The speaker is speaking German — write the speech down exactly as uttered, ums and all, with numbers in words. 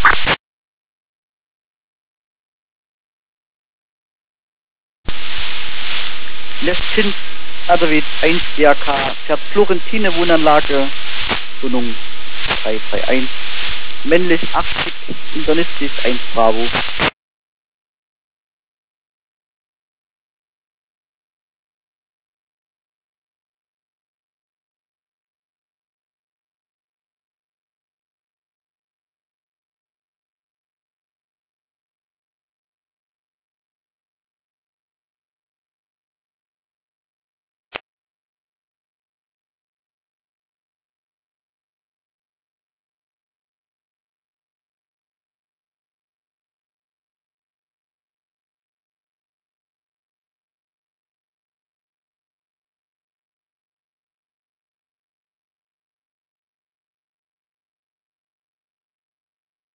Lestins Adawit eins D R K fährt Florentine Wohnanlage, Wohnung drei drei eins, männlich achtzig, internistisch eins Bravo.